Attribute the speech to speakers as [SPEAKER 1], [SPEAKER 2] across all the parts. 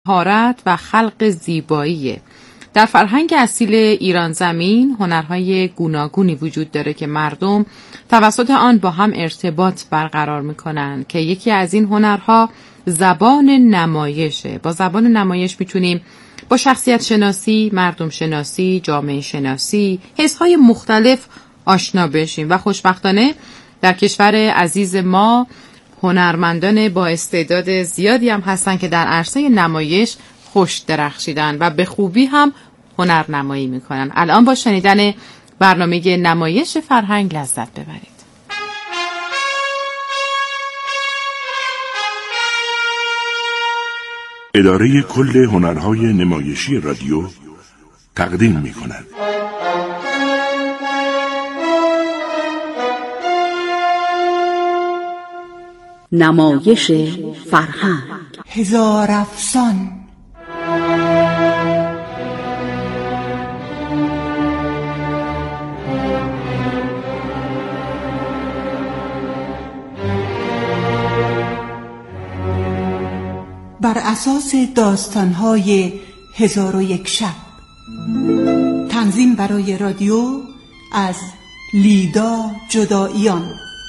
[SPEAKER 1] مهارت و خلق زیباییه. در فرهنگ اصیل ایران زمین هنرهای گوناگونی وجود داره که مردم توسط آن با هم ارتباط برقرار میکنن که یکی از این هنرها زبان نمایشه. با زبان نمایش میتونیم با شخصیت شناسی، مردم شناسی، جامعه شناسی، حسهای مختلف آشنا بشیم و خوشبختانه در کشور عزیز ما هنرمندان با استعداد زیادی هم هستن که در عرصه نمایش خوش درخشیدن و به خوبی هم هنرنمایی میکنن. الان با شنیدن برنامه نمایش فرهنگ لذت ببرید.
[SPEAKER 2] اداره کل هنرهای نمایشی رادیو تقدیم میکند.
[SPEAKER 3] نمایش فرهنگ.
[SPEAKER 4] هزار افسان. بر اساس داستان‌های 1001 شب. تنظیم برای رادیو از لیدا جدائیان.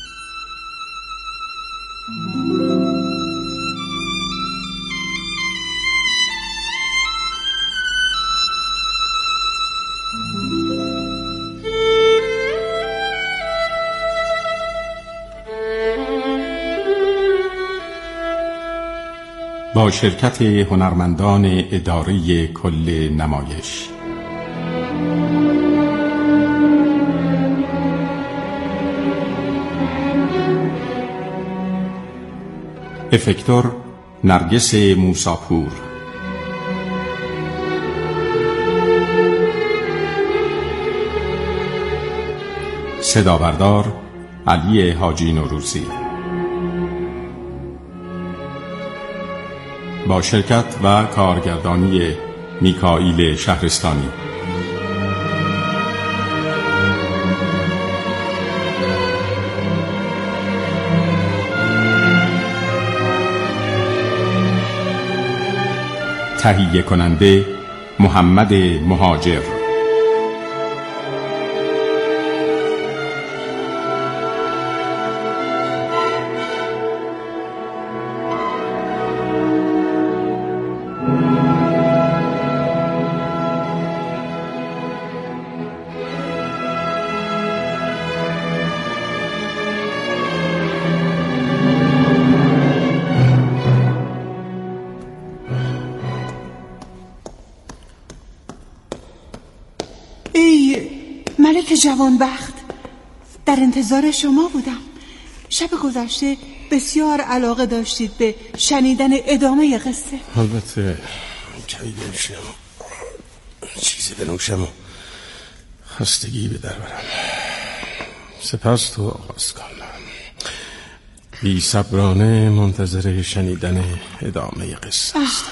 [SPEAKER 5] با شرکت هنرمندان اداره کل نمایش. افکتور نرگس موساپور، صدابردار علی حاجی نوروزی، با شرکت و کارگردانی میکائیل شهرستانی. تهیه کننده محمد مهاجر.
[SPEAKER 4] ملک جوانبخت، در انتظار شما بودم. شب گذشته بسیار علاقه داشتید به شنیدن ادامه قصه.
[SPEAKER 6] البته چایی بنوشم، چیزی بنوشم و خستگی به در برم. سپس تو آغاز کنم. بی صبرانه منتظر شنیدن ادامه قصه است.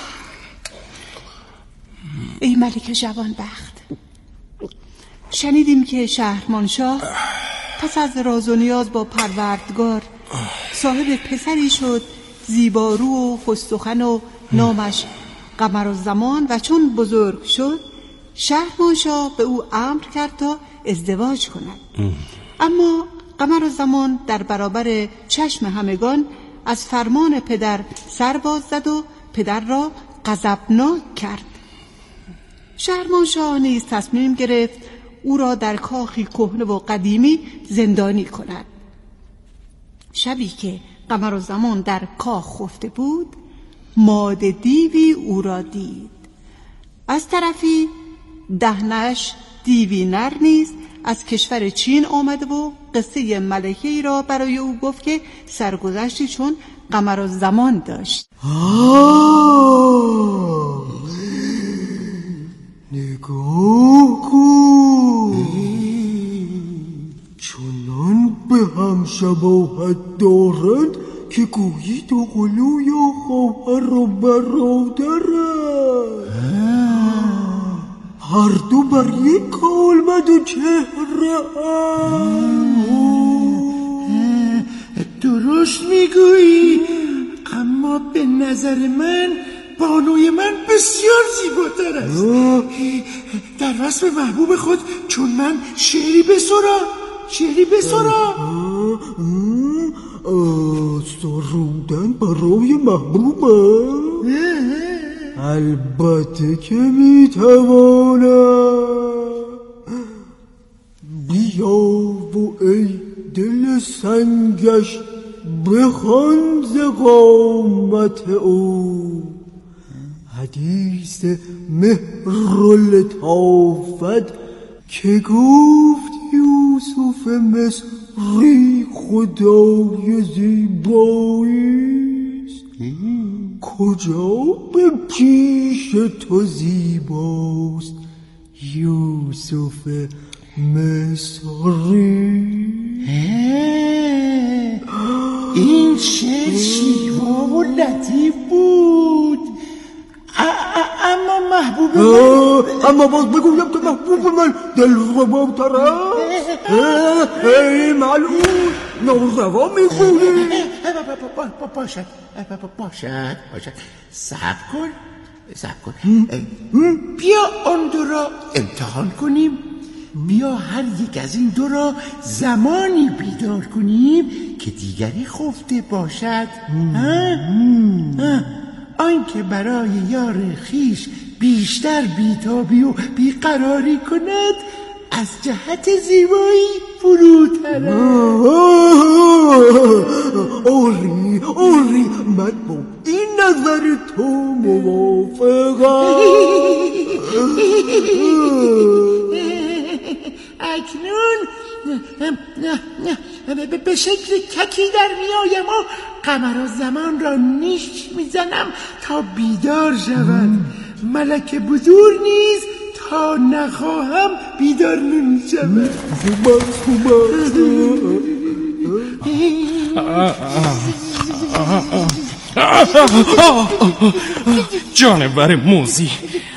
[SPEAKER 4] ای ملک جوانبخت، شنیدیم که شهرمانشاه پس از راز و نیاز با پروردگار صاحب پسری شد زیبارو و خوش‌سخن و نامش قمرالزمان، و چون بزرگ شد شهرمانشاه به او امر کرد تا ازدواج کند. اما قمرالزمان در برابر چشم همگان از فرمان پدر سر باز زد و پدر را غضبناک کرد. شهرمانشاه نیز تصمیم گرفت او را در کاخی کهنه و قدیمی زندانی کند. شبی که قمرالزمان در کاخ خفته بود، ماده دیوی او را دید. از طرفی دهنش دیوی نر نیز از کشور چین آمده و قصه ملکه‌ای را برای او گفت که سرگذشتی چون قمرالزمان داشت.
[SPEAKER 7] نگاه کن، چنان به هم شباهت دارند که گویی دوقلو یا خواهر و برادرند. هر دو بر یک کالبد و چهره
[SPEAKER 8] درست میگویی، اما به نظر من بانوی من بسیار زیباتر است. در وصف محبوب خود چون من شعری بسرا.
[SPEAKER 7] سرودن برای محبوبم؟ البته که میتوانم. بیا و ای دل سنگش بخوان ز قامت او، حدیث مهر و لطافت که گفت یوسف مصری خدای زیباییست. کجا به پیش تو زیباست یوسف مصری؟
[SPEAKER 8] این شعر شیوا و لطیف بود، اما محبوب من،
[SPEAKER 7] اما باز بگویم که محبوب من دلرباتر است. ای معلوم ناروا میگویی.
[SPEAKER 8] باشد صبر کن. بیا آن دو را امتحان کنیم. بیا هر یک از این دو را زمانی بیدار کنیم که دیگری خفته باشد. آن که برای یار خیش بیشتر بیتابی و بیقراری کند از جهت زیبایی فروتر است.
[SPEAKER 7] آری من با این نظر تو موافقم.
[SPEAKER 8] اکنون به شکل ککی در میایم و قمرالزمان را نیش میزنم تا بیدار شود. ملک بزرگ نیز تا نخواهم بیدار نمیشود.
[SPEAKER 6] جانور موذی.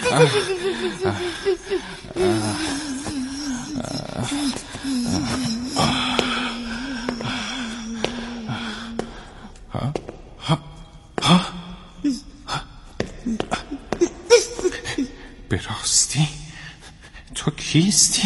[SPEAKER 6] به راستی تو کیستی؟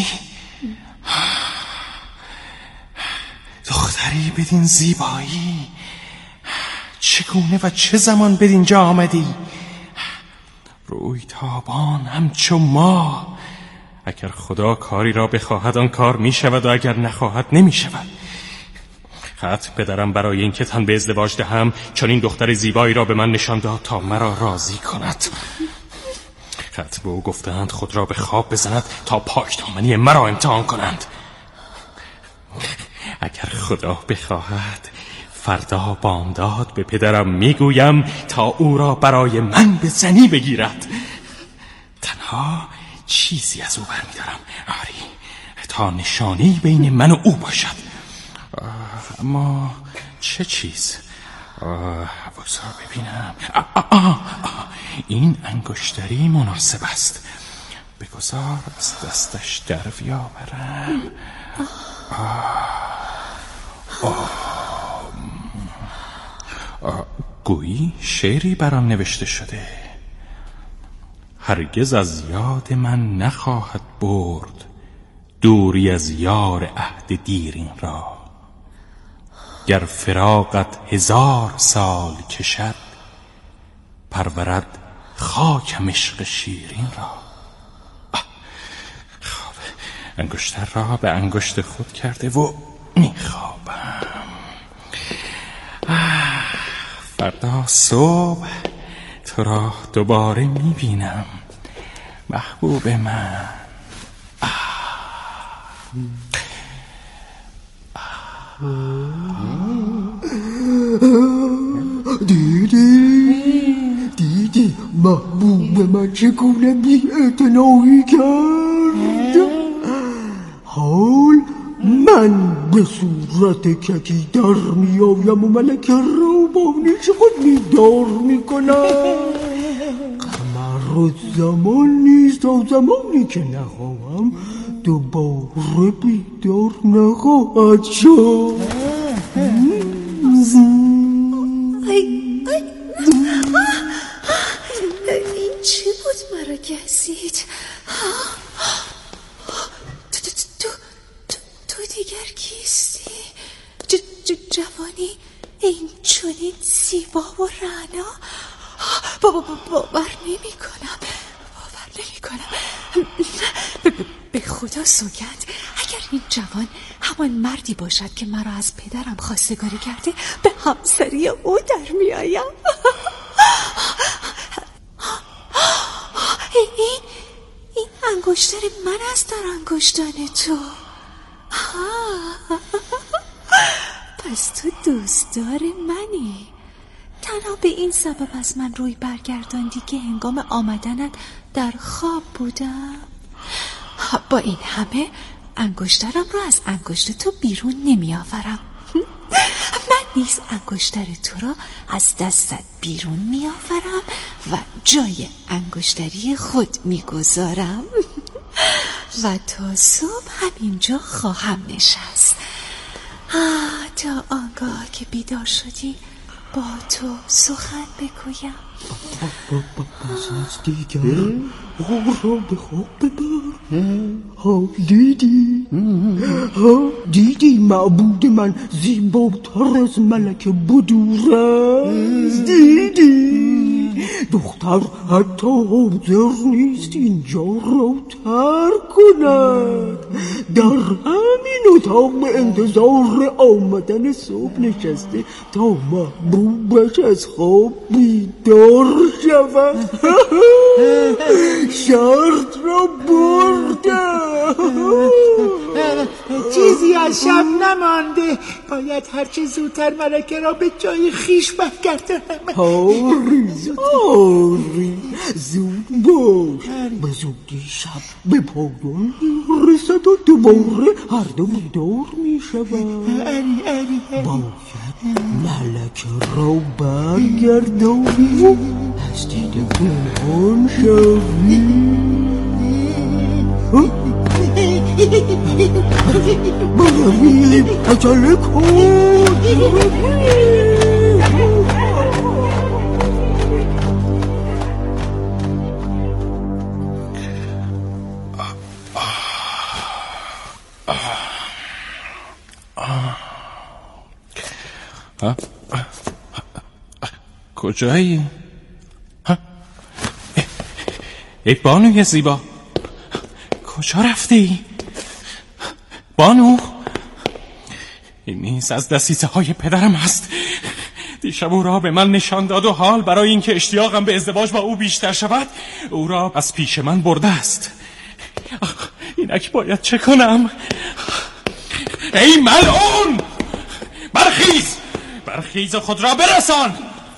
[SPEAKER 6] دختری بدین زیبایی چگونه و چه زمان بدین جا آمدی؟ روی تابان همچو ما. اگر خدا کاری را بخواهد آن کار می شود و اگر نخواهد نمی شود. خط پدرم برای این که تن به ازدواج دهم چون این دختر زیبایی را به من نشان داد تا مرا راضی کند. خط به او گفتند خود را به خواب بزند تا پاکدامنی مرا امتحان کنند. اگر خدا بخواهد فردا بامداد به پدرم میگویم تا او را برای من به زنی بگیرد. تنها چیزی از او برمیدارم، آری، تا نشانی بین من و او باشد. اما چه چیز؟ بگذار ببینم. این انگشتری مناسب است. بگذار از دستش در بیاورم. گویی شعری بر آن نوشته شده. هرگز از یاد من نخواهد برد دوری از یار عهد دیرین را. گر فراقت 1000 سال کشد پرورد خاکم عشق شیرین را. خب انگشتر را به انگشت خود کرده و میخوابم. فردا صبح تو را دوباره میبینم محبوب من.
[SPEAKER 7] دیدی محبوب من چگونه بی‌اعتنایی کرد؟ حال من به صورت ککی در میایم و ملکه را با نیش خود بیدار میکنم. قمر زمان نیست تا زمانی که نخواهم دوباره بیدار نخواهد شد.
[SPEAKER 9] چی بود مرا گزید؟ تو دیگر کیستی؟ جوانی این چنین زیبا و رعنا؟ باور نمی کنم. به خدا سوگند اگر این جوان همان مردی باشد که مرا از پدرم خواستگاری کرده، به همسری او در می آیم. این انگشتر من است در انگشتان تو. پس تو دوستدار منی. تنها به این سبب از من روی برگرداندی که هنگام آمدنت در خواب بودم. با این همه انگشترم را از انگشت تو بیرون نمی آورم. من نیز انگشتر تو را از دستت بیرون می آورم و جای انگشتری خود می گذارم و تا صبح همینجا خواهم نشست تا آنگاه که بیدار شدی با تو سخن بگویم.
[SPEAKER 7] پس از دیگر او را به خواب ببر. دیدی معبود من زیباتر از ملک بدور است. دیدی دختر حتی حاضر نیست اینجا را ترک کند. در همین اتاق به انتظار آمدن صبح نشسته تا محبوبش از خواب بیدار شود. شرط را برده.
[SPEAKER 8] چیزی از شب نمانده. باید هرچه زودتر ملکه را به جای خیش برگردانم.
[SPEAKER 7] آری زود باش. به زودی شب به پایان رسد و دوباره هر دو بیدار می شود. باید ملکه را برگردانی و از دیده پنهان شوی. برویم عجله کن.
[SPEAKER 6] کجایی؟ ای بانوی زیبا، کجا رفتی؟ بانو، این نیز از دسیسه های پدرم است. دیشب او را به من نشان داد و حال برای اینکه اشتیاقم به ازدواج با او بیشتر شود او را از پیش من برده است. اینک باید چه کنم؟ ای ملعون، برخیز و خود را برسان.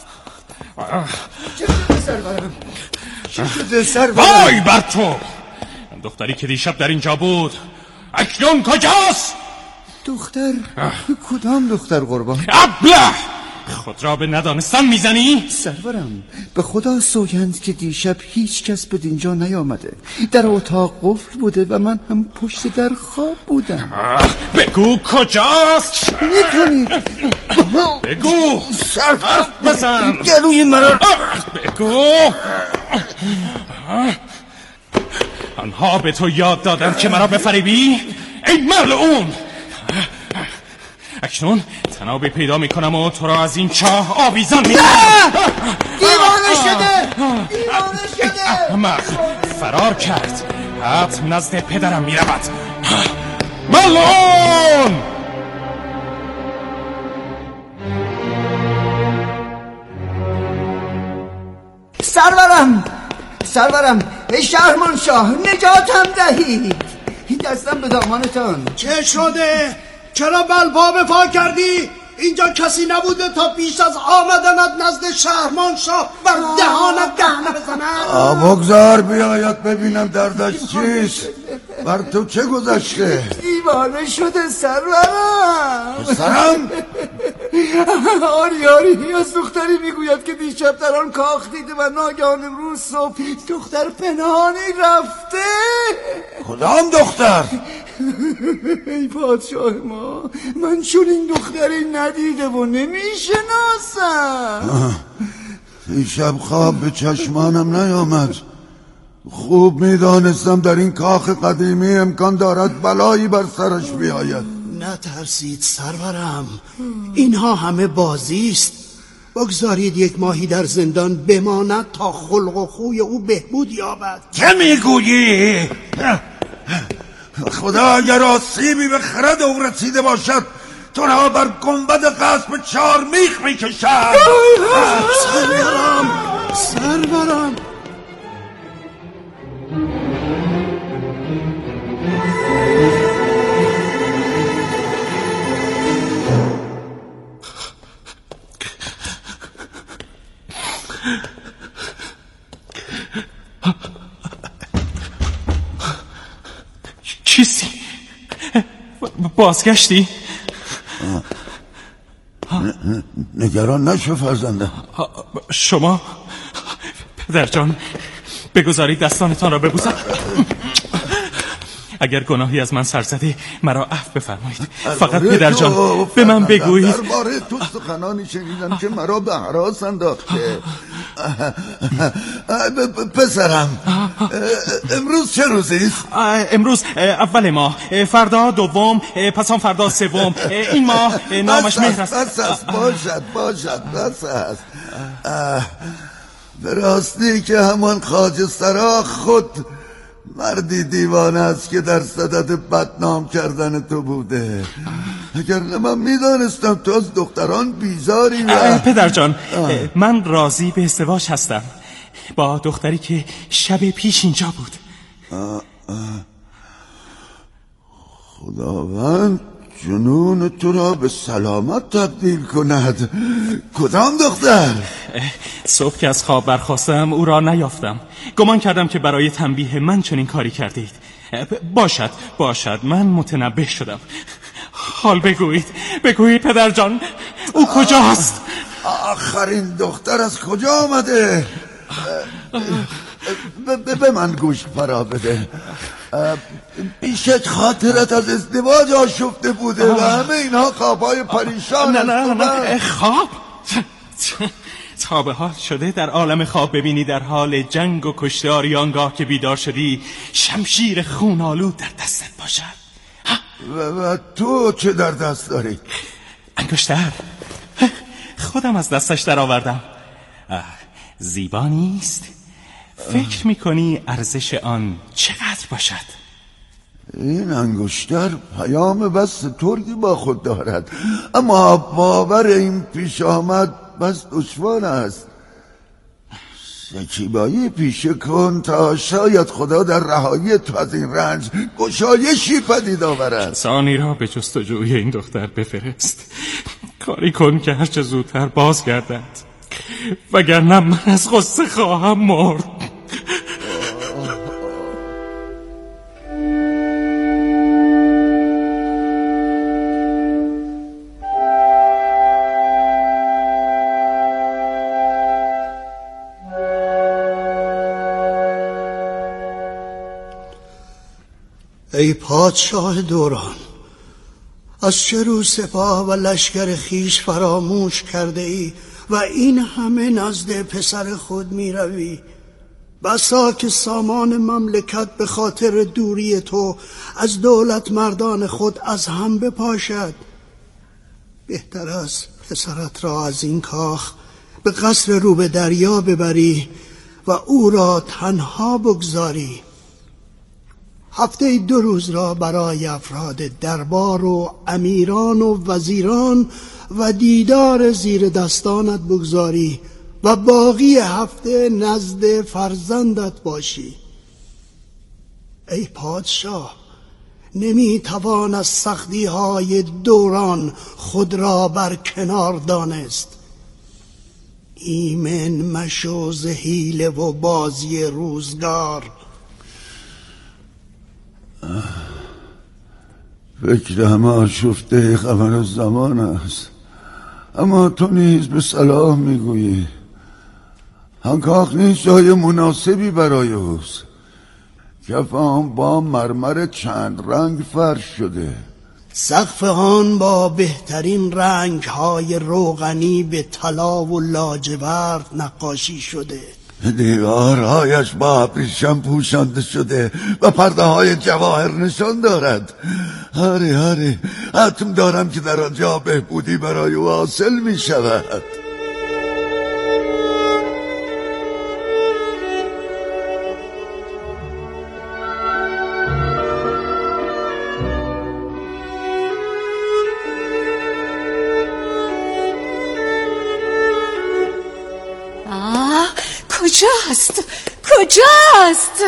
[SPEAKER 8] چه شده سرورم؟
[SPEAKER 6] وای بر تو! دختری که دیشب در اینجا بود اکنون کجاست؟
[SPEAKER 8] دختر؟ کدام دختر قربان؟
[SPEAKER 6] ابله! خود را به ندانستن میزنی؟
[SPEAKER 8] سرورم به خدا سوگند که دیشب هیچ کس به اینجا نیامده. در اتاق قفل بوده و من هم پشت در خواب بودم.
[SPEAKER 6] بگو کجاست؟
[SPEAKER 8] میتونی
[SPEAKER 6] بگو.
[SPEAKER 8] حرف
[SPEAKER 6] بزن.
[SPEAKER 8] گلوی مرا
[SPEAKER 6] بگو. آنها به تو یاد دادند که مرا بفریبی؟ ای ملعون! اکنون تنابی پیدا میکنم و تو را از این چاه آویزان میکنم.
[SPEAKER 8] دیوانه شده.
[SPEAKER 6] احمق فرار کرد. حتم نزد پدرم میرود. ملعون!
[SPEAKER 8] سرورم ای شهرمان شاه، نجاتم دهید. دستم به دامانتان.
[SPEAKER 10] چه شده؟ چرا بلپا به پا کردی؟ اینجا کسی نبوده تا پیش از آمدنت نزد شهرمان شاه بر دهانت دهنه بزنن؟
[SPEAKER 11] بگذار بیاید ببینم دردش چیست. بر تو چه گذشته؟
[SPEAKER 8] دیوانه شده سرورم.
[SPEAKER 11] سرم؟
[SPEAKER 8] آری از دختری میگوید که دیشب در آن کاخ دیده و ناگهان امروز صبح دختر پنهانی رفته.
[SPEAKER 11] کدام دختر؟
[SPEAKER 8] ای پادشاه ما، من چون این دختری ندیده و نمیشناسم.
[SPEAKER 11] دیشب خواب به چشمانم نیامد. خوب میدانستم در این کاخ قدیمی امکان دارد بلایی بر سرش بیاید.
[SPEAKER 10] نترسید سرورم، اینها همه بازی است. بگذارید یک ماهی در زندان بماند تا خلق و خوی او بهبود یابد.
[SPEAKER 11] چه میگویی؟ خدا اگر آسیبی به خرد او رسیده باشد تو را بر گنبد قصب 4 میخ میکشد.
[SPEAKER 10] سرورم
[SPEAKER 6] چیستی؟ بازگشتی؟
[SPEAKER 11] نگران نشو فرزندم.
[SPEAKER 6] شما پدر جان بگذارید دستانتان را ببوسم. اگر گناهی از من سر زده مرا عفو بفرمایید. فقط پدر جان به من بگویید.
[SPEAKER 11] درباره تو سخنانی شنیدم که مرا به هراس انداخته. پسرم امروز چه روزی است؟
[SPEAKER 6] امروز اول ماه، فردا دوم، پس آن فردا سوم. این ماه نامش مهر است.
[SPEAKER 11] بس است باشد بس است. به راستی که همان خواجه سرا خود مردی دیوانه است که در صدد بدنام کردن تو بوده. اگر نه من میدانستم تو از دختران بیزاری.
[SPEAKER 6] پدر جان من راضی به ازدواج هستم با دختری که شب پیش اینجا بود.
[SPEAKER 11] خداوند جنون تو را به سلامت تبدیل کند. کدام دختر؟
[SPEAKER 6] صبح که از خواب برخاستم او را نیافتم. گمان کردم که برای تنبیه من چنین کاری کردید. باشد من متنبه شدم. حال بگویید پدر جان او کجاست؟
[SPEAKER 11] آخرین دختر از کجا آمده؟ به من گوش فرا بده. بیشک خاطرت از ازدواج آشفته بوده و همه اینها خوابهای پریشان.
[SPEAKER 6] نه خواب؟ تا به حال شده در عالم خواب ببینی در حال جنگ و کشتاری، آنگاه که بیدار شدی شمشیر خون‌آلود در دستت باشد.
[SPEAKER 11] و تو چه در دست داری؟
[SPEAKER 6] انگشتر خودم از دستش در آوردم. زیبا نیست؟ فکر میکنی ارزش آن چقدر باشد؟
[SPEAKER 11] این انگشتر پیام بس ترکی با خود دارد، اما باور این پیش آمد بس دشوار است. شکیبایی پیشه کن تا شاید خدا در رهایی تو از این رنج گشایشی پدید آورد.
[SPEAKER 6] کسانی را به جستجوی این دختر بفرست. کاری کن که هرچه زودتر بازگردد، وگرنه من از غصه خواهم مرد.
[SPEAKER 10] ای پادشاه دوران، از چه رو سپاه و لشکر خیش فراموش کرده ای و این همه نزد پسر خود می روی؟ بسا که سامان مملکت به خاطر دوری تو از دولت مردان خود از هم بپاشد. بهتر است پسرت را از این کاخ به قصر رو به دریا ببری و او را تنها بگذاری. هفته 2 روز را برای افراد دربار و امیران و وزیران و دیدار زیر دستانت بگذاری و باقی هفته نزد فرزندت باشی. ای پادشاه، نمیتوان از سختی های دوران خود را بر کنار دانست. ایمن مشو ز حیله و بازی روزگار.
[SPEAKER 11] فکر همه آشفته قمرالزمان است، اما تو نیز به صلاح میگویی. هنگاه نیز جای مناسبی برای اوست. کف آن با مرمر چند رنگ فرش شده،
[SPEAKER 10] سقف آن با بهترین رنگ های روغنی به طلا و لاجورد نقاشی شده.
[SPEAKER 11] دیوارهایش با ابریشم پوشانده شده و پرده های جواهر نشان دارد. آره حتم دارم که در آنجا بهبودی برای او حاصل می شود.
[SPEAKER 9] کجاست؟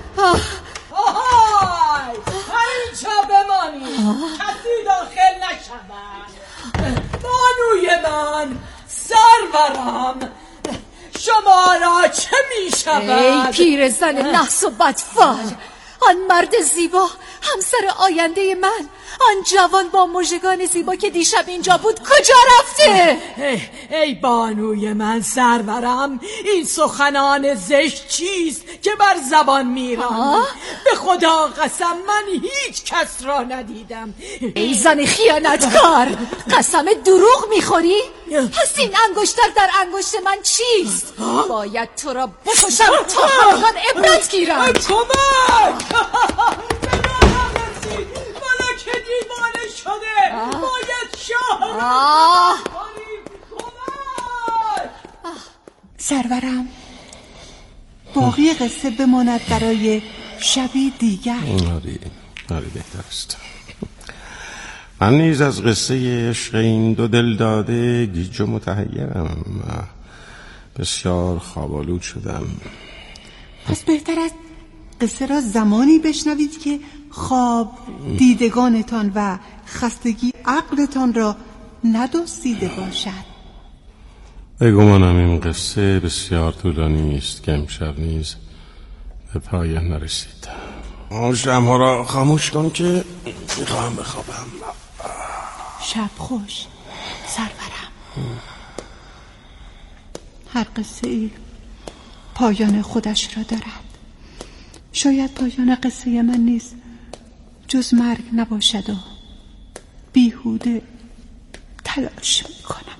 [SPEAKER 12] آهای اینجا بمانی، کسی داخل نشود. بانوی من، سرورم، شما را چه می شود؟
[SPEAKER 9] ای پیرزن نحس و بدفال، آن مرد زیبا، همسر آینده من، آن جوان با مژگان زیبا که دیشب اینجا بود کجا رفته؟
[SPEAKER 12] ای بانوی من، سرورم، این سخنان زشت چیست که بر زبان میرانی؟ به خدا قسم من هیچ کس را ندیدم.
[SPEAKER 9] ای زن خیانتکار، قسم دروغ میخوری؟ پس این انگشتر در انگشت من چیست؟ باید تو را بکشم تا همگان عبرت گیرند.
[SPEAKER 12] کمک! که دیوانه شده، باید شاه
[SPEAKER 4] سرورم، باقی قصه بماند برای شبی دیگر.
[SPEAKER 6] آره بهتر است. من نیز از قصه عشق این دو دل داده گیج و متحیرم، بسیار خواب‌آلود شدم.
[SPEAKER 4] پس بهتر است قصه را زمانی بشنوید که خواب دیدگانتان و خستگی عقلتان را ندزدیده باشد.
[SPEAKER 6] بگمانم این قصه بسیار طولانی است که امشب نیز به پایان نرسید. شمع‌ها را خاموش کن که میخواهم بخوابم.
[SPEAKER 4] شب خوش سرورم. هر قصه ای پایان خودش را دارد. شاید پایان قصه من نیز جز مرگ نباشد و بیهوده تلاش میکنم.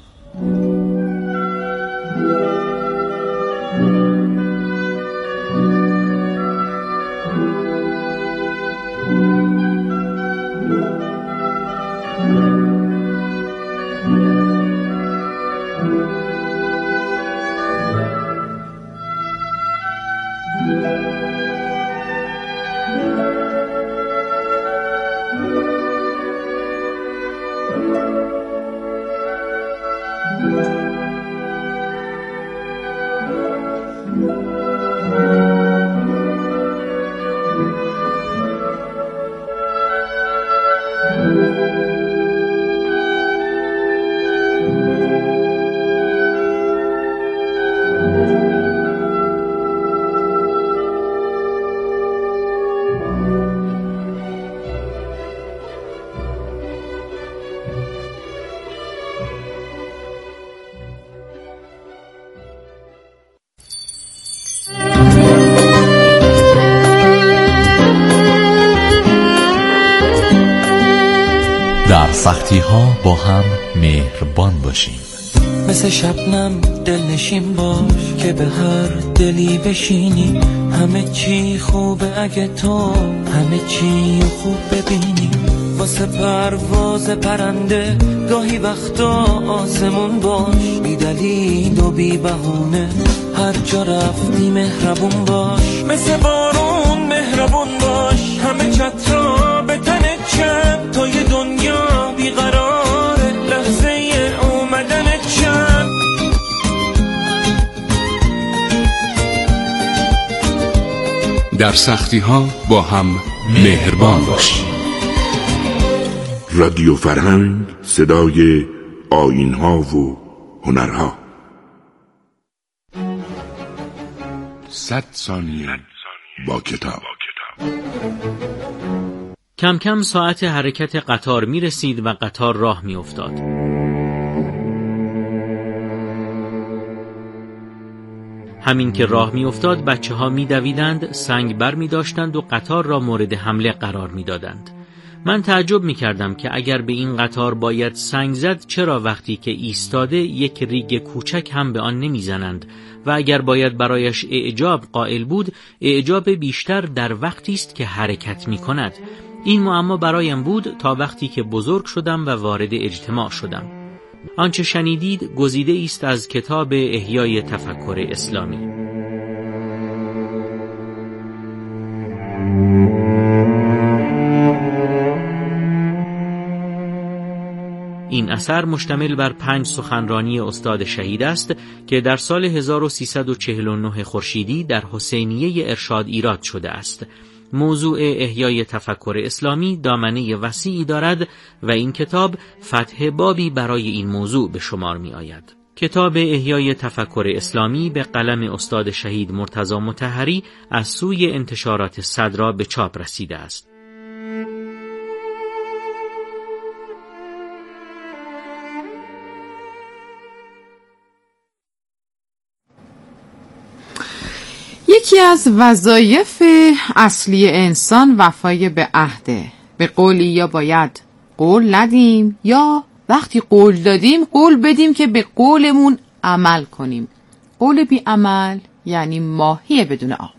[SPEAKER 13] در سختی ها با هم مهربان باشیم.
[SPEAKER 14] مثل شبنم دلنشین باش که به هر دلی بشینی. همه چی خوبه اگه تو همه چی خوب ببینی. واسه پرواز پرنده گاهی وقتا آسمون باش. بی دلیل و بی بهونه هر جا رفتی مهربون باش. مثل بارون مهربون باش. همه چترا به تنت چند تا یه دنیا بیقراره لحظه اومدنت چند.
[SPEAKER 2] در سختی ها با هم مهربان باشیم. رادیو فرهنگ، صدای آیین ها و هنرها. 100 ثانیه با کتاب.
[SPEAKER 15] کم کم ساعت حرکت قطار می رسید و قطار راه می افتاد. همین که راه می افتاد بچه ها می دویدند، سنگ بر می داشتند و قطار را مورد حمله قرار می دادند. من تعجب می کردم که اگر به این قطار باید سنگ زد، چرا وقتی که ایستاده یک ریگ کوچک هم به آن نمی زنند و اگر باید برایش اعجاب قائل بود، اعجاب بیشتر در وقتی است که حرکت می کند. این معما برایم بود تا وقتی که بزرگ شدم و وارد اجتماع شدم. آنچه شنیدید گزیده است از کتاب احیای تفکر اسلامی. این اثر مشتمل بر 5 سخنرانی استاد شهید است که در سال 1349 خورشیدی در حسینیه ارشاد ایراد شده است. موضوع احیای تفکر اسلامی دامنه وسیعی دارد و این کتاب فتح بابی برای این موضوع به شمار می آید. کتاب احیای تفکر اسلامی به قلم استاد شهید مرتضی مطهری از سوی انتشارات صدرا به چاپ رسیده است.
[SPEAKER 1] یکی از وظایف اصلی انسان وفای به عهده. به قولی یا باید قول ندیم یا وقتی قول دادیم قول بدیم که به قولمون عمل کنیم. قول بی عمل یعنی ماهی بدون آب.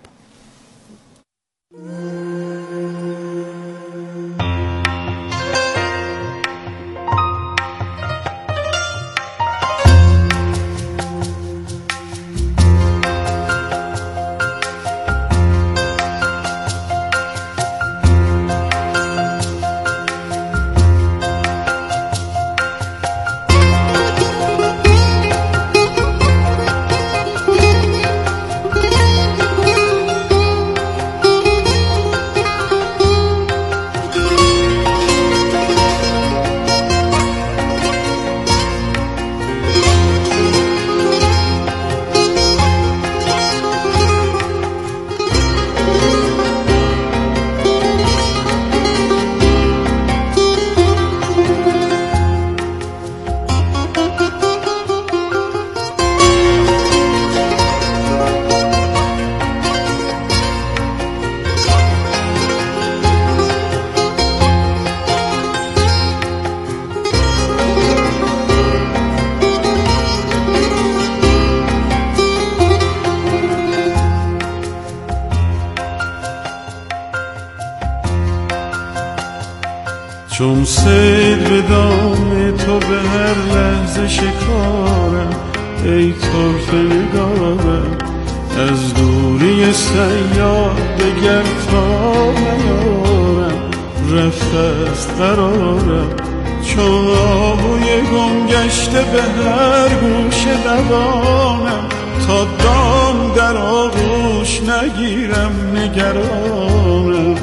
[SPEAKER 16] چون سید به دام تو به هر لحظه شکارم، ای طرف نگارم از دوری سیاد دگر تا نیارم، رفته است قرارم چون آهوی گم گشته به هر گوش دوانم، تا دام در آغوش نگیرم نگرانم.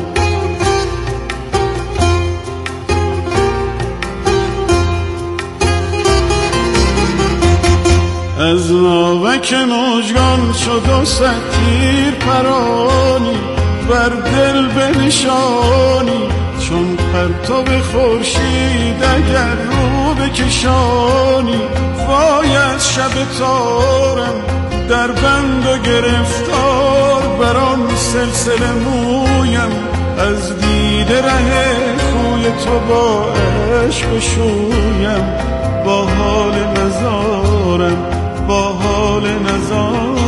[SPEAKER 16] از ناوک مژگان شد و ستیر پرانی، بر دل بنشانی چون پرتو خورشید اگر رو بکشانی. وای از شب تارم در بند و گرفتار، بر آن سلسله مویم از دیده ره کوی تو با عشق شویم. با حال نزارم با حال نزارم.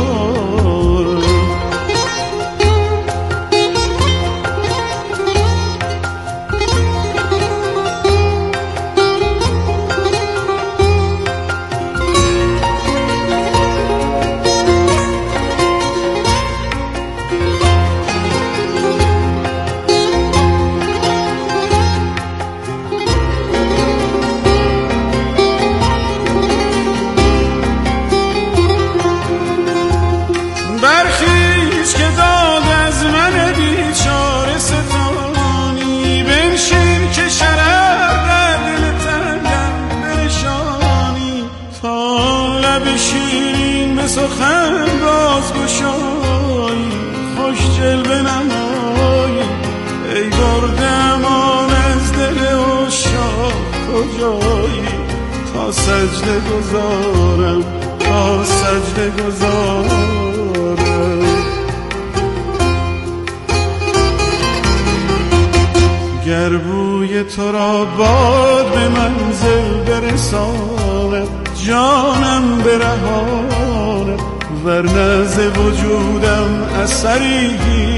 [SPEAKER 16] سخن بازگشایی خوش جلوه نمایی، ای برده امان از دل عشاق کجایی. تا سجده گذارم تا سجده گذارم. گر بوی تو را باد به منزل برساند جانم برهاند ورنه ز وجودم اثری